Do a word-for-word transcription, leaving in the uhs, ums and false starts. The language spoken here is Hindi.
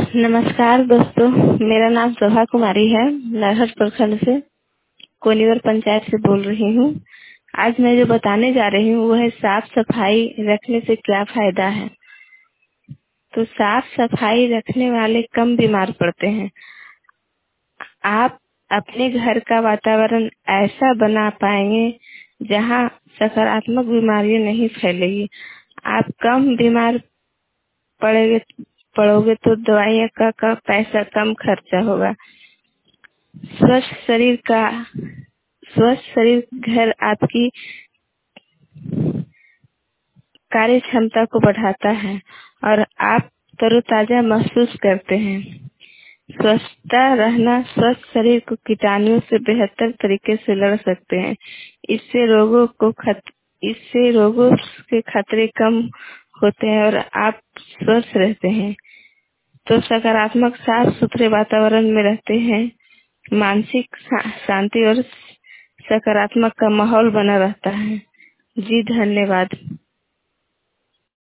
नमस्कार दोस्तों, मेरा नाम शोभा कुमारी है। नरहट प्रखंड से कोनीवर पंचायत से बोल रही हूँ। आज मैं जो बताने जा रही हूँ वो है साफ सफाई रखने से क्या फायदा है। तो साफ सफाई रखने वाले कम बीमार पड़ते हैं। आप अपने घर का वातावरण ऐसा बना पाएंगे जहाँ सकारात्मक बीमारियां नहीं फैलेगी। आप कम बीमार पड़ेंगे पड़ोगे तो दवाइयाँ का, का पैसा कम खर्चा होगा। स्वस्थ शरीर का स्वस्थ शरीर घर आपकी कार्य क्षमता को बढ़ाता है और आप तरोताजा महसूस करते हैं। स्वस्थता रहना स्वस्थ शरीर को कीटाणुओं से बेहतर तरीके से लड़ सकते हैं। इससे रोगों को खत इससे रोगों के खतरे कम होते हैं और आप स्वस्थ रहते हैं। तो सकारात्मक साफ सुथरे वातावरण में रहते हैं। मानसिक शांति और सकारात्मक का माहौल बना रहता है। जी धन्यवाद।